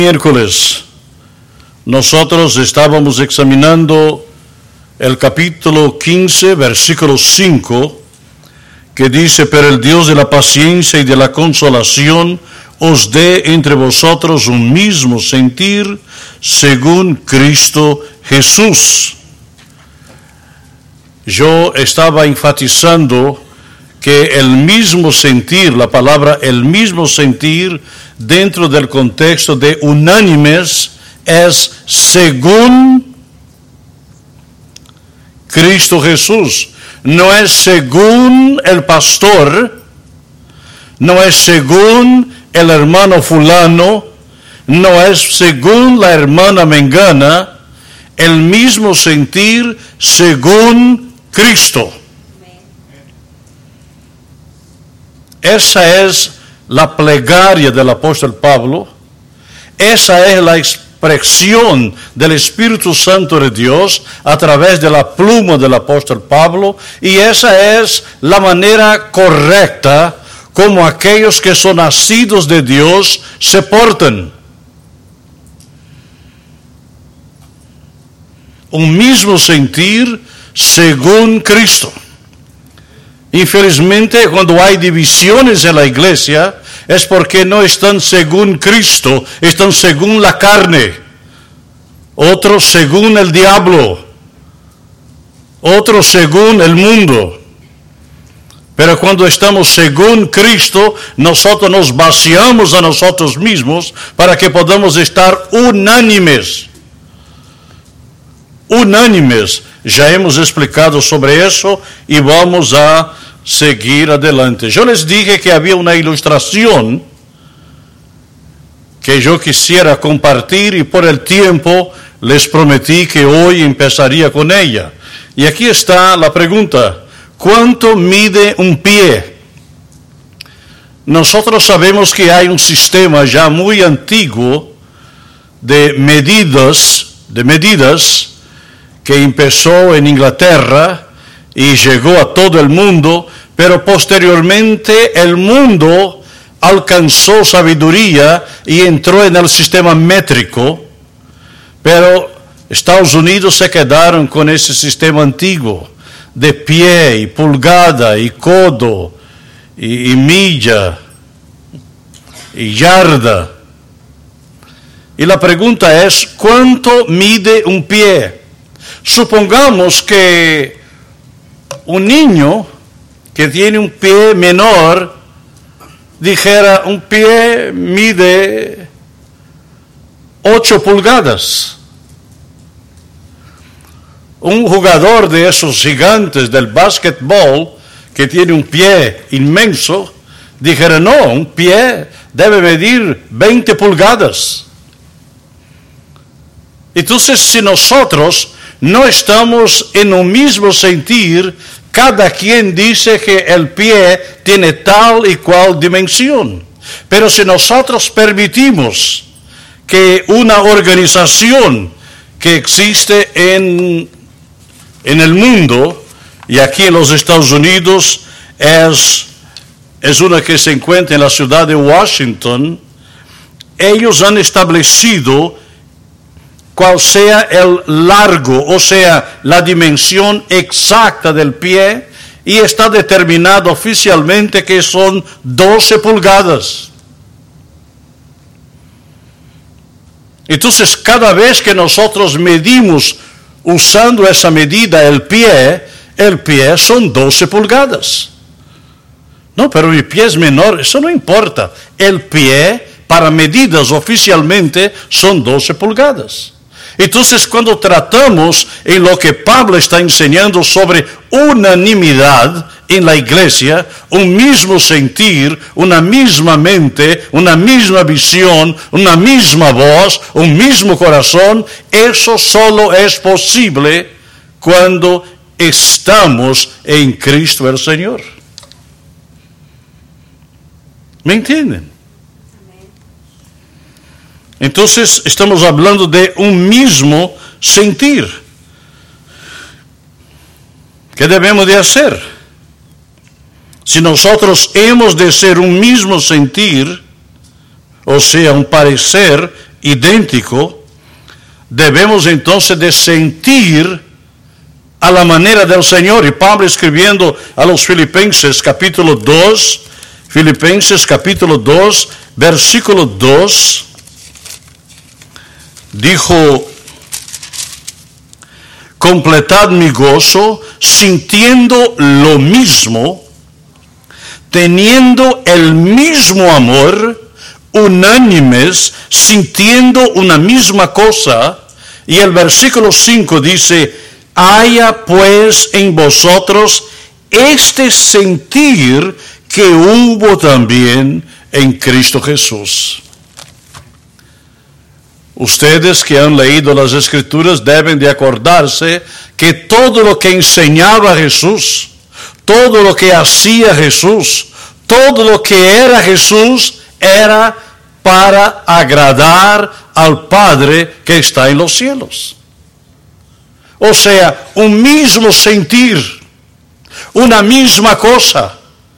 Miércoles, nosotros estábamos examinando el capítulo 15, versículo 5, que dice: pero el Dios de la paciencia y de la consolación os dé entre vosotros un mismo sentir según Cristo Jesús. Yo estaba enfatizando que el mismo sentir, la palabra el mismo sentir, dentro del contexto de unánimes, es según Cristo Jesús. No es según el pastor, no es según el hermano fulano, no es según la hermana mengana, el mismo sentir según Cristo. Esa es la plegaria del apóstol Pablo, esa es la expresión del Espíritu Santo de Dios a través de la pluma del apóstol Pablo, y esa es la manera correcta como aquellos que son nacidos de Dios se portan. Un mismo sentir según Cristo. Infelizmente, cuando hay divisiones en la iglesia, es porque no están según Cristo, están según la carne. Otros según el diablo. Otros según el mundo. Pero cuando estamos según Cristo, nosotros nos vaciamos a nosotros mismos para que podamos estar unánimes. Unánimes. Ya hemos explicado sobre eso y vamos a seguir adelante. Yo les dije que había una ilustración que yo quisiera compartir y por el tiempo les prometí que hoy empezaría con ella. Y aquí está la pregunta: ¿cuánto mide un pie? Nosotros sabemos que hay un sistema ya muy antiguo de medidas que empezó en Inglaterra y llegó a todo el mundo, pero posteriormente el mundo alcanzó sabiduría y entró en el sistema métrico, pero Estados Unidos se quedaron con ese sistema antiguo de pie y pulgada y codo y milla y yarda. Y la pregunta es: ¿cuánto mide un pie? Supongamos que un niño que tiene un pie menor dijera: un pie mide 8 pulgadas. Un jugador de esos gigantes del básquetbol que tiene un pie inmenso dijera: no, un pie debe medir 20 pulgadas. Entonces, si nosotros no estamos en un mismo sentir, cada quien dice que el pie tiene tal y cual dimensión. Pero si nosotros permitimos que una organización que existe en el mundo, y aquí en los Estados Unidos es una que se encuentra en la ciudad de Washington, ellos han establecido cuál sea el largo, o sea, la dimensión exacta del pie, y está determinado oficialmente que son 12 pulgadas. Entonces, cada vez que nosotros medimos usando esa medida el pie son 12 pulgadas. No, pero mi pie es menor, eso no importa. El pie, para medidas oficialmente, son 12 pulgadas. Entonces, cuando tratamos en lo que Pablo está enseñando sobre unanimidad en la iglesia, un mismo sentir, una misma mente, una misma visión, una misma voz, un mismo corazón, eso solo es posible cuando estamos en Cristo el Señor. ¿Me entienden? Entonces, estamos hablando de un mismo sentir. ¿Qué debemos de hacer? Si nosotros hemos de ser un mismo sentir, o sea, un parecer idéntico, debemos entonces de sentir a la manera del Señor. Y Pablo, escribiendo a los Filipenses capítulo 2, Filipenses capítulo 2, versículo 2, dijo: completad mi gozo sintiendo lo mismo, teniendo el mismo amor, unánimes, sintiendo una misma cosa. Y el versículo 5 dice: haya pues en vosotros este sentir que hubo también en Cristo Jesús. Ustedes que han leído las Escrituras deben de acordarse que todo lo que enseñaba Jesús, todo lo que hacía Jesús, todo lo que era Jesús, era para agradar al Padre que está en los cielos. O sea, un mismo sentir, una misma cosa.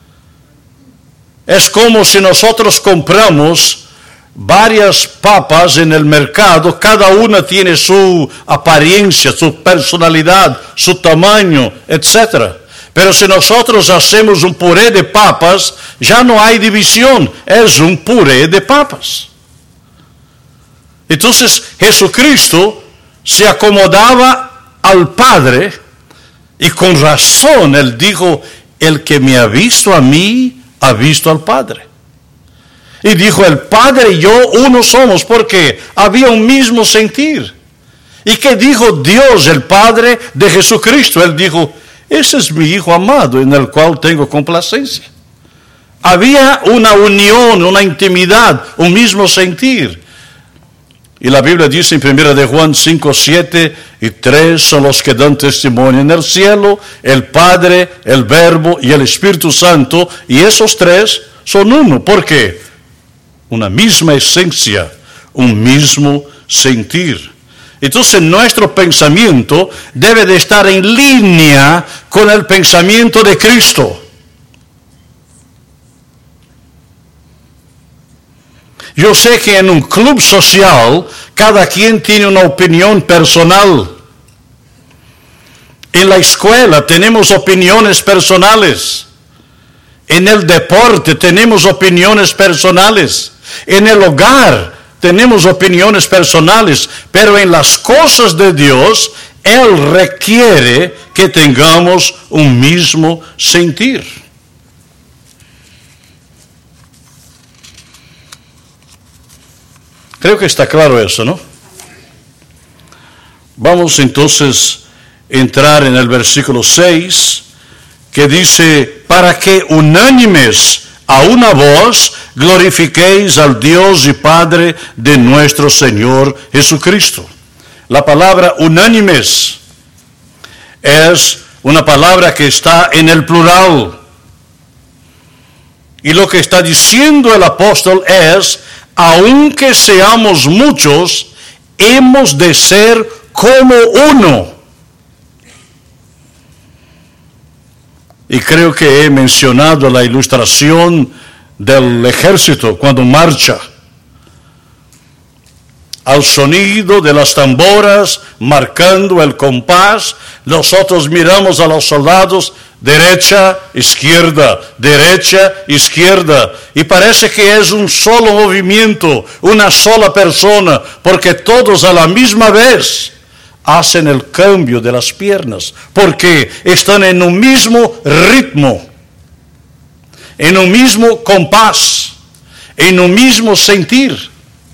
Es como si nosotros compramos varias papas en el mercado, cada una tiene su apariencia, su personalidad, su tamaño, etc. Pero si nosotros hacemos un puré de papas, ya no hay división, es un puré de papas. Entonces Jesucristo se acomodaba al Padre, y con razón Él dijo: el que me ha visto a mí, ha visto al Padre. Y dijo: el Padre y yo uno somos, porque había un mismo sentir. ¿Y qué dijo Dios, el Padre de Jesucristo? Él dijo: ese es mi Hijo amado, en el cual tengo complacencia. Había una unión, una intimidad, un mismo sentir. Y la Biblia dice en 1 de Juan 5, 7 y 3 son los que dan testimonio en el cielo: el Padre, el Verbo y el Espíritu Santo. Y esos tres son uno. ¿Por qué? Una misma esencia, un mismo sentir. Entonces nuestro pensamiento debe de estar en línea con el pensamiento de Cristo. Yo sé que en un club social cada quien tiene una opinión personal. En la escuela tenemos opiniones personales. En el deporte tenemos opiniones personales. En el hogar tenemos opiniones personales. Pero en las cosas de Dios, Él requiere que tengamos un mismo sentir. Creo que está claro eso, ¿no? Vamos entonces a entrar en el versículo 6, que dice: para que unánimes a una voz glorifiquéis al Dios y Padre de nuestro Señor Jesucristo. La palabra unánimes es una palabra que está en el plural. Y lo que está diciendo el apóstol es: aunque seamos muchos, hemos de ser como uno. Y creo que he mencionado la ilustración del ejército cuando marcha. Al sonido de las tamboras, marcando el compás, nosotros miramos a los soldados: derecha, izquierda, y parece que es un solo movimiento, una sola persona, porque todos a la misma vez hacen el cambio de las piernas, porque están en un mismo ritmo, en un mismo compás, en un mismo sentir.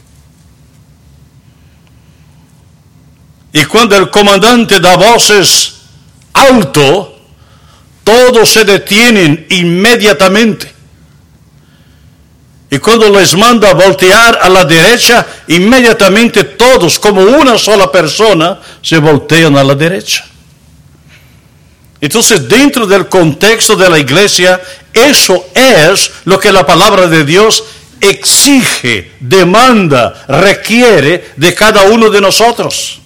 Y cuando el comandante da voces alto, todos se detienen inmediatamente. Y cuando les manda voltear a la derecha, inmediatamente todos, como una sola persona, se voltean a la derecha. Entonces, dentro del contexto de la iglesia, eso es lo que la palabra de Dios exige, demanda, requiere de cada uno de nosotros.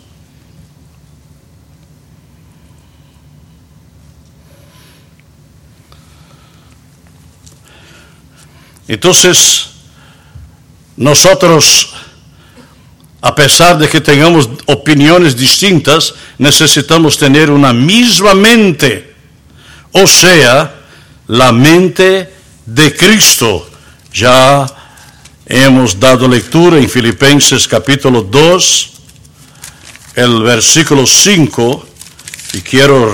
Entonces, nosotros a pesar de que tengamos opiniones distintas, necesitamos tener una misma mente, o sea, la mente de Cristo. Ya hemos dado lectura en Filipenses capítulo 2, el versículo 5, y quiero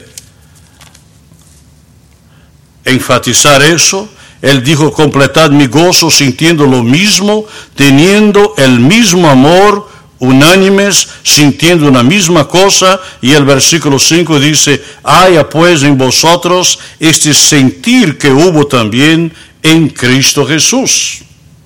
enfatizar eso. Él dijo: completad mi gozo sintiendo lo mismo, teniendo el mismo amor, unánimes, sintiendo una misma cosa. Y el versículo 5 dice: haya pues en vosotros este sentir que hubo también en Cristo Jesús.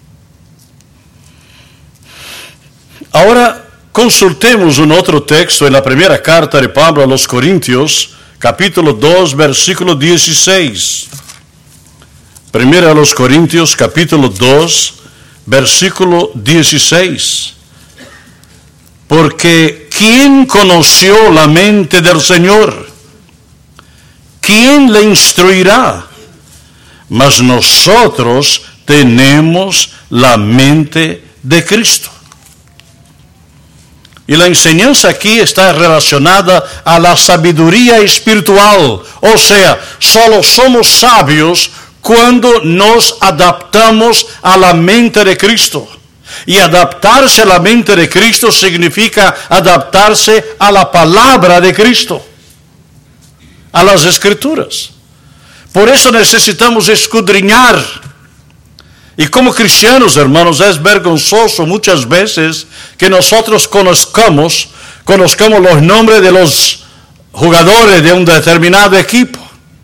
Ahora consultemos un otro texto en la primera carta de Pablo a los Corintios, capítulo 2, versículo 16. Primera a los Corintios, capítulo 2, versículo 16. Porque ¿quién conoció la mente del Señor? ¿Quién le instruirá? Mas nosotros tenemos la mente de Cristo. Y la enseñanza aquí está relacionada a la sabiduría espiritual. O sea, solo somos sabios cuando nos adaptamos a la mente de Cristo. Y adaptarse a la mente de Cristo significa adaptarse a la palabra de Cristo, a las Escrituras. Por eso necesitamos escudriñar. Y como cristianos, hermanos, es vergonzoso muchas veces que nosotros conozcamos los nombres de los jugadores de un determinado equipo.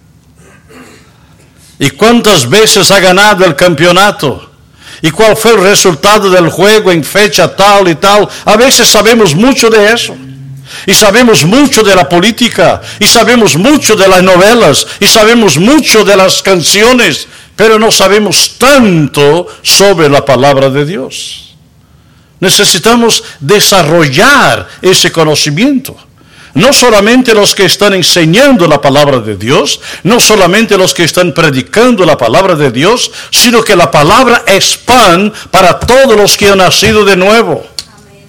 ¿Y cuántas veces ha ganado el campeonato? ¿Y cuál fue el resultado del juego en fecha tal y tal? A veces sabemos mucho de eso. Y sabemos mucho de la política. Y sabemos mucho de las novelas. Y sabemos mucho de las canciones. Pero no sabemos tanto sobre la palabra de Dios. Necesitamos desarrollar ese conocimiento. No solamente los que están enseñando la palabra de Dios, no solamente los que están predicando la palabra de Dios, sino que la palabra es pan para todos los que han nacido de nuevo. Amén.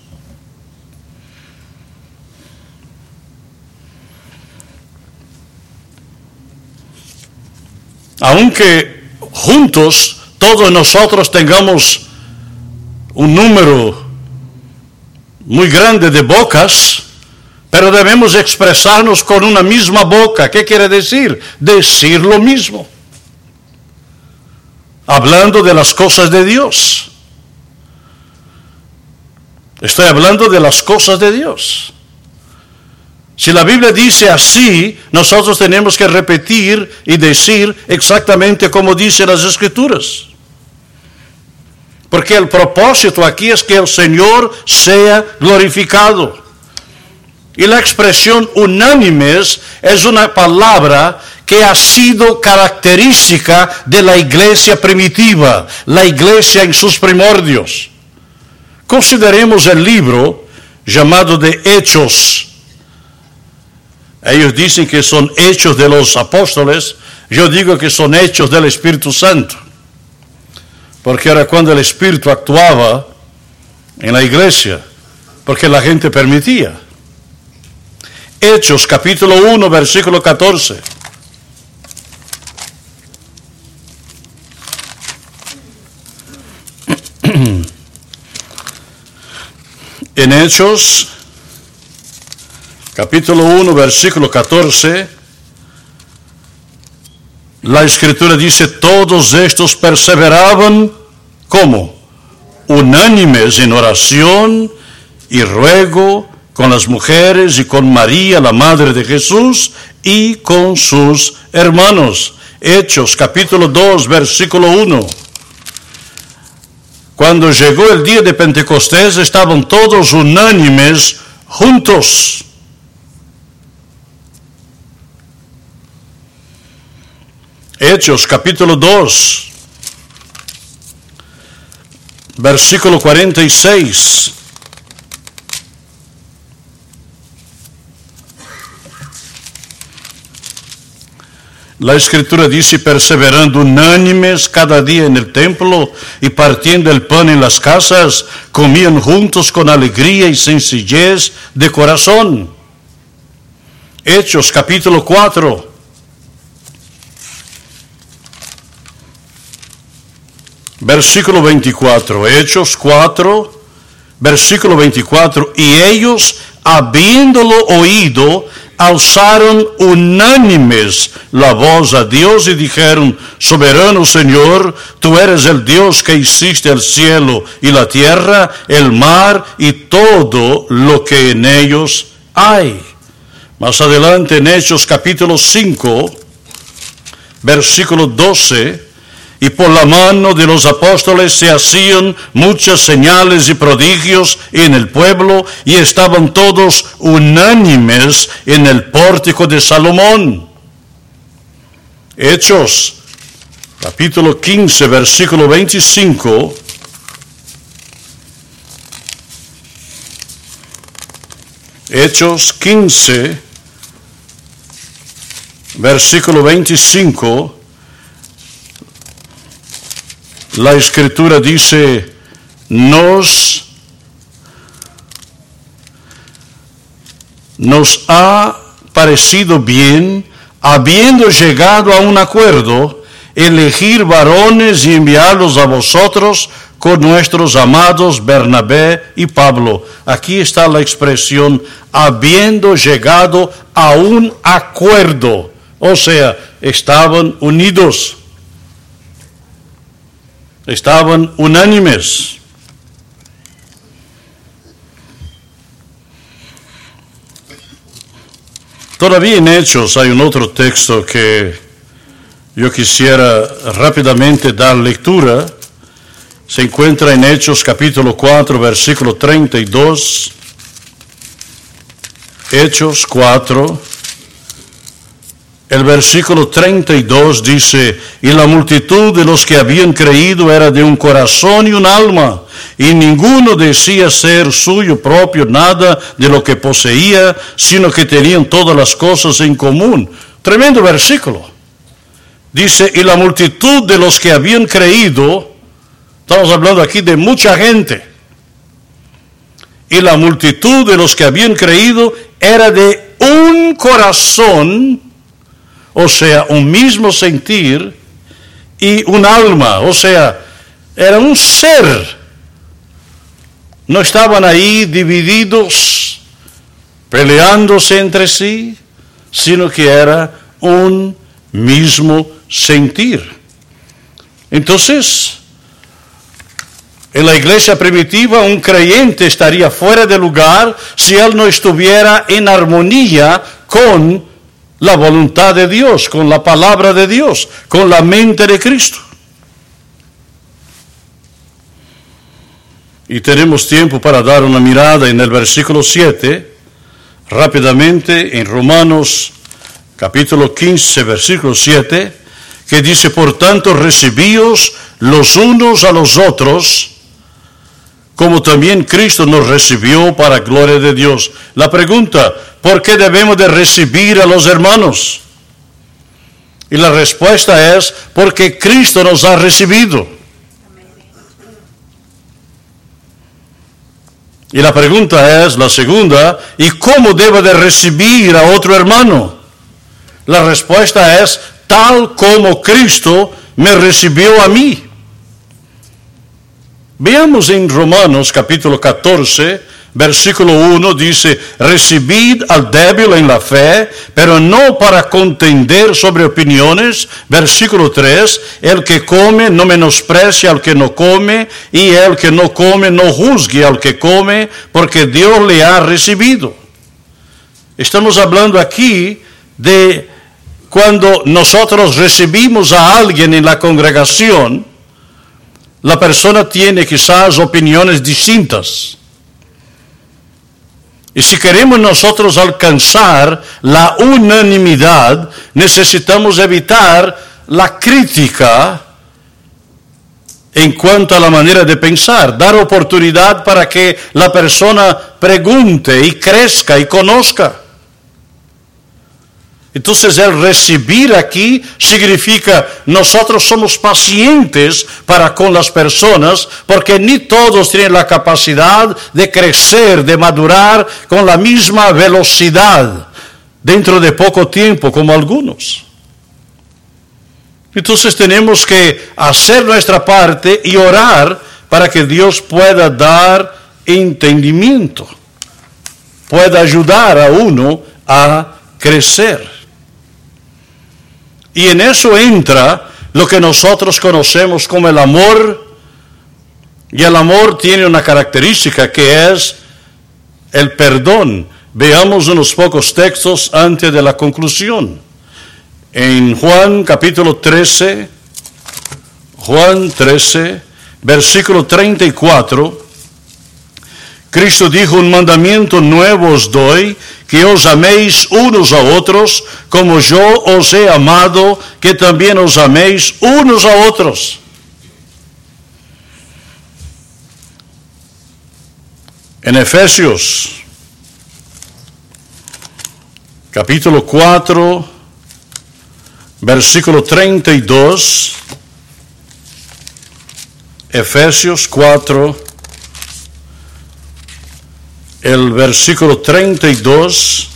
Aunque juntos todos nosotros tengamos un número muy grande de bocas, pero debemos expresarnos con una misma boca. ¿Qué quiere decir? Decir lo mismo. Hablando de las cosas de Dios. Estoy hablando de las cosas de Dios. Si la Biblia dice así, nosotros tenemos que repetir y decir exactamente como dicen las Escrituras. Porque el propósito aquí es que el Señor sea glorificado. Y la expresión unánimes es una palabra que ha sido característica de la iglesia primitiva, la iglesia en sus primordios. Consideremos el libro llamado de Hechos. Ellos dicen que son hechos de los apóstoles, yo digo que son hechos del Espíritu Santo. Porque era cuando el Espíritu actuaba en la iglesia, porque la gente permitía. Hechos capítulo 1, versículo 14. En Hechos capítulo 1, versículo 14, la Escritura dice: todos estos perseveraban, ¿cómo? Unánimes en oración y ruego con las mujeres y con María, la madre de Jesús, y con sus hermanos. Hechos capítulo 2, versículo 1. Cuando llegó el día de Pentecostés, estaban todos unánimes juntos. Hechos capítulo 2, versículo 46. La Escritura dice, perseverando unánimes cada día en el templo y partiendo el pan en las casas, comían juntos con alegría y sencillez de corazón. Hechos capítulo 4. Versículo 24. Hechos 4, versículo 24. Y ellos, habiéndolo oído, alzaron unánimes la voz a Dios y dijeron, soberano Señor, tú eres el Dios que hiciste el cielo y la tierra, el mar y todo lo que en ellos hay. Más adelante en Hechos capítulo 5, versículo 12, y por la mano de los apóstoles se hacían muchas señales y prodigios en el pueblo, y estaban todos unánimes en el pórtico de Salomón. Hechos, capítulo 15, versículo 25. Hechos 15, versículo 25. La Escritura dice, nos ha parecido bien, habiendo llegado a un acuerdo, elegir varones y enviarlos a vosotros con nuestros amados Bernabé y Pablo. Aquí está la expresión, habiendo llegado a un acuerdo. O sea, estaban unidos. Estaban unánimes. Todavía en Hechos hay un otro texto que yo quisiera rápidamente dar lectura. Se encuentra en Hechos capítulo 4, versículo 32. Hechos 4. El versículo 32 dice, y la multitud de los que habían creído era de un corazón y un alma, y ninguno decía ser suyo propio nada de lo que poseía, sino que tenían todas las cosas en común. Tremendo versículo. Dice, y la multitud de los que habían creído, estamos hablando aquí de mucha gente, y la multitud de los que habían creído era de un corazón, o sea, un mismo sentir, y un alma, o sea, era un ser. No estaban ahí divididos, peleándose entre sí, sino que era un mismo sentir. Entonces, en la iglesia primitiva, un creyente estaría fuera de lugar si él no estuviera en armonía con la voluntad de Dios, con la palabra de Dios, con la mente de Cristo. Y tenemos tiempo para dar una mirada en el versículo 7, rápidamente en Romanos capítulo 15, versículo 7, que dice, por tanto, recibíos los unos a los otros, como también Cristo nos recibió para gloria de Dios. La pregunta, ¿por qué debemos de recibir a los hermanos? Y la respuesta es, porque Cristo nos ha recibido. Y la pregunta es, la segunda, ¿y cómo debo de recibir a otro hermano? La respuesta es, tal como Cristo me recibió a mí. Veamos en Romanos capítulo 14, versículo 1, dice, recibid al débil en la fe, pero no para contender sobre opiniones. Versículo 3, el que come no menosprecie al que no come, y el que no come no juzgue al que come, porque Dios le ha recibido. Estamos hablando aquí de cuando nosotros recibimos a alguien en la congregación, la persona tiene quizás opiniones distintas. Y si queremos nosotros alcanzar la unanimidad, necesitamos evitar la crítica en cuanto a la manera de pensar, dar oportunidad para que la persona pregunte y crezca y conozca. Entonces el recibir aquí significa nosotros somos pacientes para con las personas, porque ni todos tienen la capacidad de crecer, de madurar con la misma velocidad dentro de poco tiempo como algunos. Entonces tenemos que hacer nuestra parte y orar para que Dios pueda dar entendimiento, pueda ayudar a uno a crecer. Y en eso entra lo que nosotros conocemos como el amor. Y el amor tiene una característica que es el perdón. Veamos unos pocos textos antes de la conclusión. En Juan capítulo 13, Juan 13, versículo 34, Cristo dijo: un mandamiento nuevo os doy, que os améis unos a otros, como yo os he amado, que también os améis unos a otros. En Efesios, capítulo 4, versículo 32, Efesios 4, el versículo 32,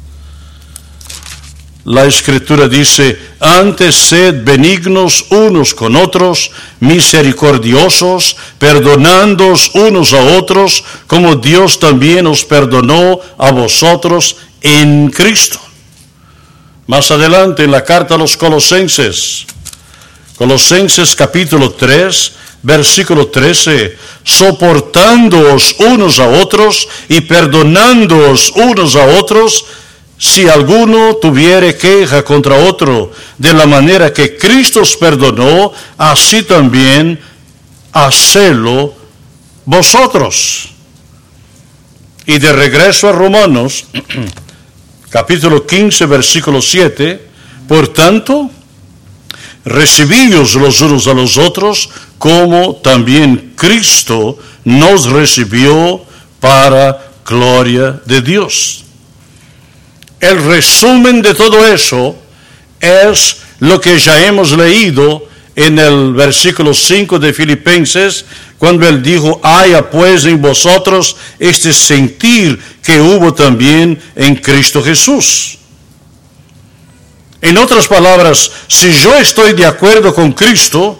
la Escritura dice: antes sed benignos unos con otros, misericordiosos, perdonándoos unos a otros, como Dios también os perdonó a vosotros en Cristo. Más adelante en la carta a los Colosenses, Colosenses capítulo 3, versículo 13, soportándoos unos a otros y perdonándoos unos a otros, si alguno tuviere queja contra otro, de la manera que Cristo os perdonó, así también hacedlo vosotros. Y de regreso a Romanos, capítulo 15, versículo 7, por tanto, recibíos los unos a los otros, como también Cristo nos recibió para gloria de Dios. El resumen de todo eso es lo que ya hemos leído en el versículo 5 de Filipenses, cuando él dijo: haya pues en vosotros este sentir que hubo también en Cristo Jesús. En otras palabras, si yo estoy de acuerdo con Cristo,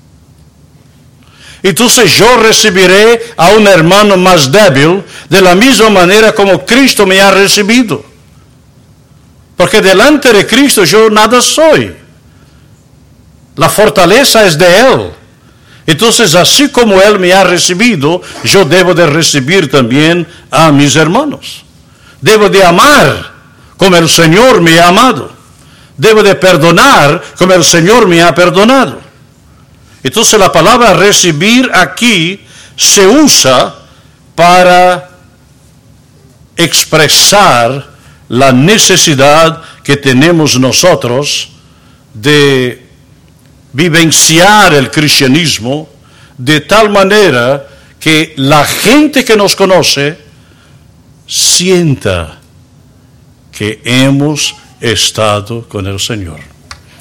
entonces yo recibiré a un hermano más débil de la misma manera como Cristo me ha recibido. Porque delante de Cristo yo nada soy. La fortaleza es de Él. Entonces, así como Él me ha recibido, yo debo de recibir también a mis hermanos. Debo de amar como el Señor me ha amado. Debo de perdonar como el Señor me ha perdonado. Entonces la palabra recibir aquí se usa para expresar la necesidad que tenemos nosotros de vivenciar el cristianismo de tal manera que la gente que nos conoce sienta que hemos estado con el Señor.